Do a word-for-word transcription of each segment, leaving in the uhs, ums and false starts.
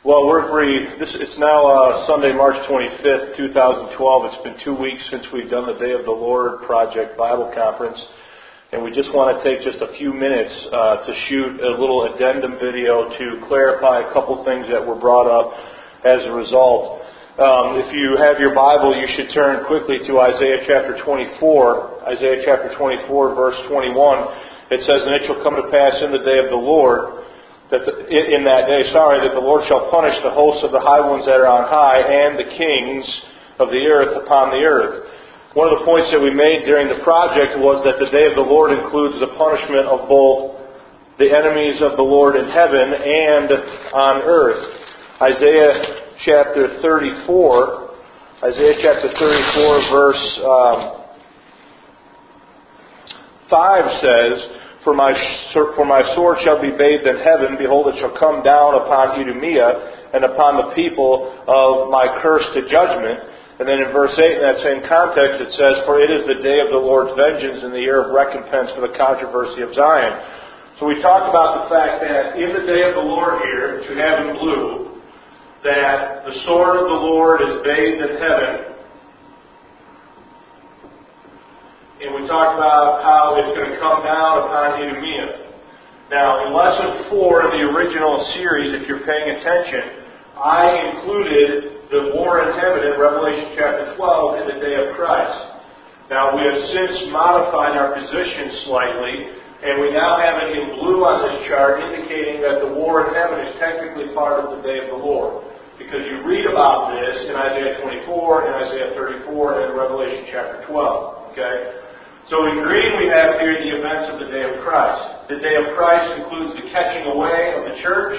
Well, we're brief. This, it's now uh, Sunday, March twenty-fifth, two thousand twelve. It's been two weeks since we've done the Day of the Lord Project Bible Conference. And we just want to take just a few minutes uh, to shoot a little addendum video to clarify a couple things that were brought up as a result. Um, if you have your Bible, you should turn quickly to Isaiah chapter twenty-four. Isaiah chapter twenty-four, verse twenty-one. It says, "And it shall come to pass in the day of the Lord, that the, in that day, sorry, that the Lord shall punish the hosts of the high ones that are on high, and the kings of the earth upon the earth." One of the points that we made during the project was that the day of the Lord includes the punishment of both the enemies of the Lord in heaven and on earth. Isaiah chapter thirty-four, Isaiah chapter thirty-four, verse um, five says, For my, for my sword shall be bathed in heaven, behold, it shall come down upon Idumea and upon the people of my curse to judgment. And then in verse eight, in that same context, it says, For it is the day of the Lord's vengeance and the year of recompense for the controversy of Zion. So we talked about the fact that in the day of the Lord here, which we have in blue, that the sword of the Lord is bathed in heaven. And we talked about how it's going to come down upon Idumea. Now, in lesson four of the original series, if you're paying attention, I included the war in heaven in Revelation chapter twelve in the day of Christ. Now, we have since modified our position slightly, and we now have it in blue on this chart, indicating that the war in heaven is technically part of the day of the Lord. Because you read about this in Isaiah twenty-four, in Isaiah thirty-four, and in Revelation chapter twelve. Okay? So in green we have here the events of the day of Christ. The day of Christ includes the catching away of the church,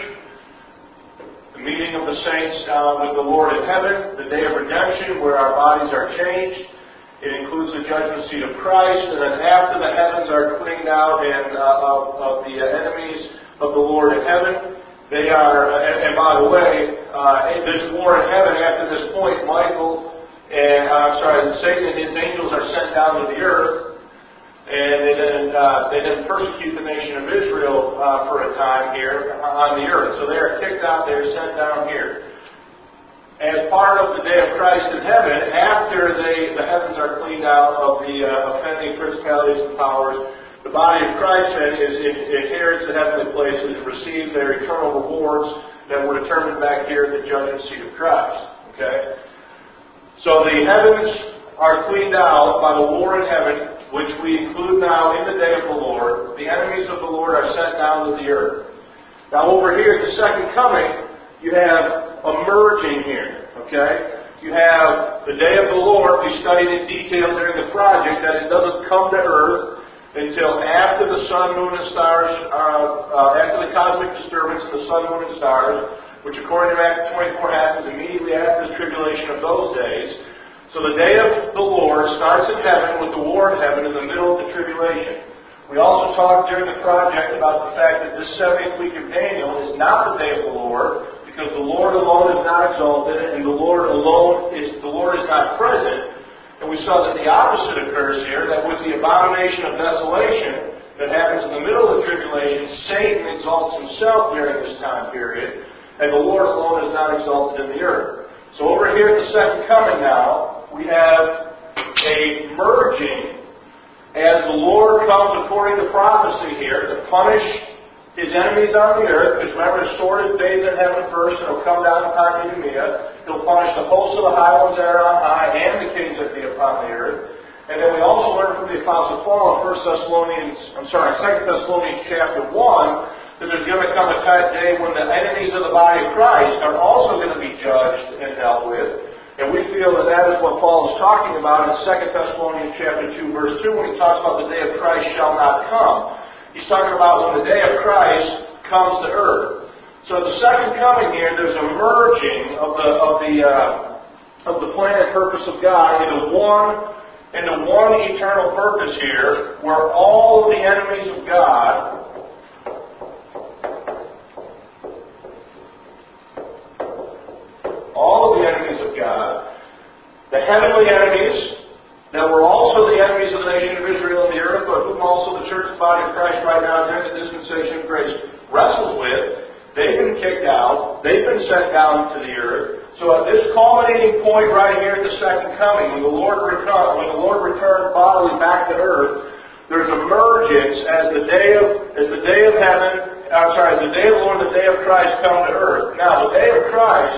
the meeting of the saints uh, with the Lord in heaven, the day of redemption where our bodies are changed. It includes the judgment seat of Christ, and then after the heavens are cleaned out and uh, of, of the uh, enemies of the Lord in heaven, they are, uh, and, and by the way, uh, in this war in heaven, after this point, Michael and, uh, I'm sorry, Satan and his angels are sent down to the earth. And they then, uh, they then persecute the nation of Israel uh, for a time here on the earth. So they are kicked out, they are sent down here. As part of the day of Christ in heaven, after they, the heavens are cleaned out of the uh, offending principalities and powers, the body of Christ then is, it, inherits the heavenly places and receives their eternal rewards that were determined back here at the judgment seat of Christ. Okay? So the heavens are cleaned out by the war in heaven, which we include now in the day of the Lord. The enemies of the Lord are sent down to the earth. Now over here at the second coming, you have a merging here. Okay? You have the day of the Lord. We studied in detail during the project that it doesn't come to earth until after the sun, moon, and stars, uh, uh, after the cosmic disturbance of the sun, moon, and stars, which according to Acts twenty-four happens immediately after the tribulation of those days. So the day of the Lord starts in heaven with the war in heaven in the middle of the tribulation. We also talked during the project about the fact that this seventieth week of Daniel is not the day of the Lord, because the Lord alone is not exalted, and the Lord alone is the Lord is not present. And we saw that the opposite occurs here, that with the abomination of desolation that happens in the middle of the tribulation, Satan exalts himself during this time period, and the Lord alone is not exalted in the earth. So over here at the second coming now, we have a merging as the Lord comes according to prophecy here to punish His enemies on the earth. Because remember, His sword is bathed in heaven first, and it'll come down upon Idumea. He'll punish the hosts of the high ones that are on high and the kings that be upon the earth. And then we also learn from the Apostle Paul in First Thessalonians, I'm sorry, Second Thessalonians chapter one, that there's going to come a day when the enemies of the body of Christ are also going to be judged and dealt with. And we feel that that is what Paul is talking about in Second Thessalonians chapter two, verse two, when he talks about the day of Christ shall not come. He's talking about when the day of Christ comes to earth. So the second coming here, there's a merging of the of the uh, of the plan and purpose of God into one into one eternal purpose here, where all of the enemies of God all of the enemies of God, the heavenly enemies that were also the enemies of the nation of Israel and the earth, but whom also the church, the body of Christ right now during the dispensation of grace wrestles with, They've been kicked out. They've been sent down to the earth. So at this culminating point right here at the second coming, when the Lord returns, when the Lord returns bodily back to earth, there's emergence as the day of as the day of heaven. I'm sorry, as the day of the Lord, and the day of Christ come to earth. Now the day of Christ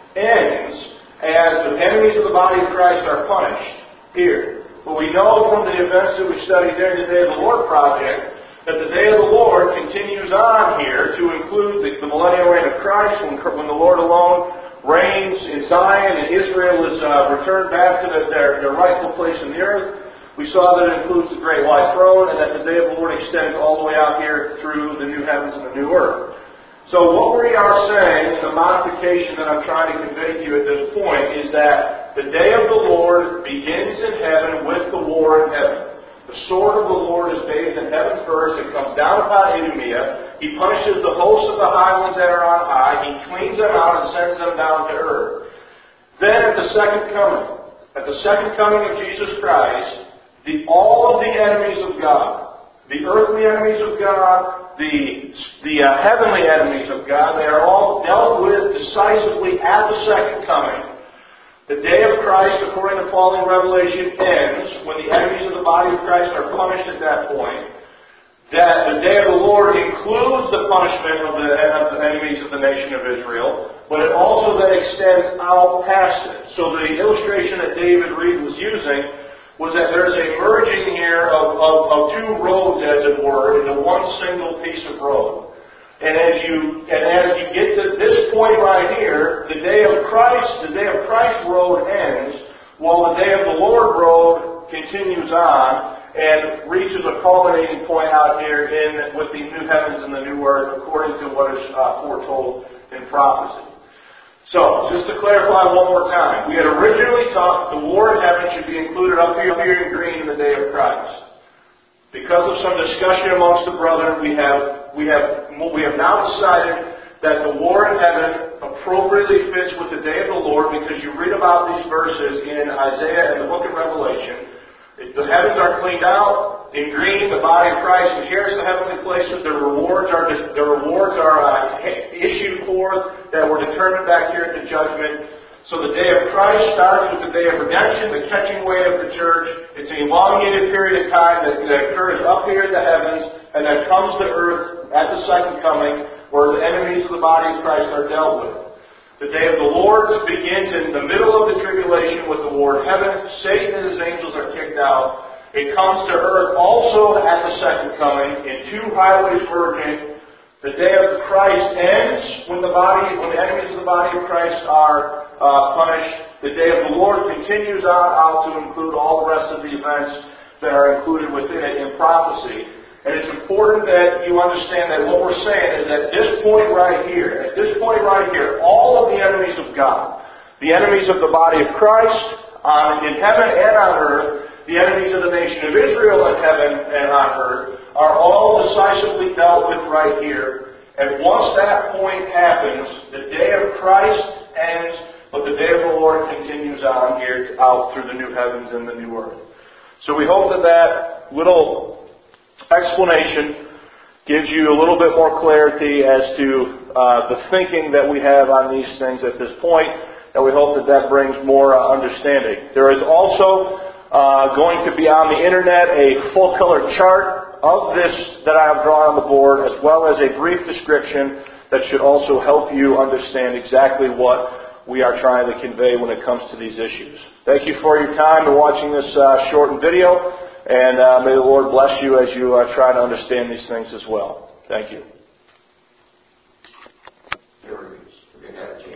ends as the enemies of the body of Christ are punished here. But we know from the events that we studied during the Day of the Lord project that the day of the Lord continues on here to include the, the millennial reign of Christ, when, when the Lord alone reigns in Zion and Israel is uh, returned back to the, their, their rightful place in the earth. We saw that it includes the great white throne, and that the day of the Lord extends all the way out here through the new heavens and the new earth. So what we are saying, the modification that I'm trying to convey to you at this point, is that the day of the Lord begins in heaven with the war in heaven. The sword of the Lord is bathed in heaven first. It comes down upon Idumea. He punishes the hosts of the highlands that are on high. He cleans them out and sends them down to earth. Then at the second coming, at the second coming of Jesus Christ, the, all of the enemies of God, the earthly enemies of God, the, the uh, heavenly enemies of God, they are all dealt with decisively at the second coming. The day of Christ, according to following Revelation, ends when the enemies of the body of Christ are punished at that point. That the day of the Lord includes the punishment of the, of the enemies of the nation of Israel, but it also then extends out past it. So the illustration that David Reed was using was that there's a merging here of, of, of two roads, as it were, into one single piece of road. And as you and as you get to this point right here, the day of Christ, the day of Christ road ends, while the day of the Lord road continues on and reaches a culminating point out here in with the new heavens and the new earth, according to what is uh, foretold in prophecy. So, just to clarify one more time, we had originally thought the war in heaven should be included up here, up here in green in the day of Christ. Because of some discussion amongst the brethren, we have we have we have now decided that the war in heaven appropriately fits with the day of the Lord, because you read about these verses in Isaiah and the book of Revelation. The heavens are cleaned out. In green, the body of Christ inherits the heavenly places. Their rewards are their rewards are uh, issued forth that were determined back here at the judgment. So the day of Christ starts with the day of redemption, the catching away of the church. It's an elongated period of time that, that occurs up here in the heavens and then comes to earth at the second coming, where the enemies of the body of Christ are dealt with. The day of the Lord begins in the middle of the tribulation with the war in heaven. Satan and his angels are kicked out. It comes to earth also at the second coming in two highways merging. The day of Christ ends when the body, when the enemies of the body of Christ are uh, punished. The day of the Lord continues on out to include all the rest of the events that are included within it in prophecy. And it's important that you understand that what we're saying is at this point right here, at this point right here, all of the enemies of God, the enemies of the body of Christ on, in heaven and on earth, the enemies of the nation of Israel in heaven and on earth, are all decisively dealt with right here. And once that point happens, the day of Christ ends, but the day of the Lord continues on here out through the new heavens and the new earth. So we hope that that little explanation gives you a little bit more clarity as to uh, the thinking that we have on these things at this point, and we hope that that brings more uh, understanding. There is also uh, going to be on the internet a full color chart of this that I have drawn on the board, as well as a brief description that should also help you understand exactly what we are trying to convey when it comes to these issues. Thank you for your time in watching this uh, shortened video. And uh, may the Lord bless you as you uh, try to understand these things as well. Thank you. We're going to have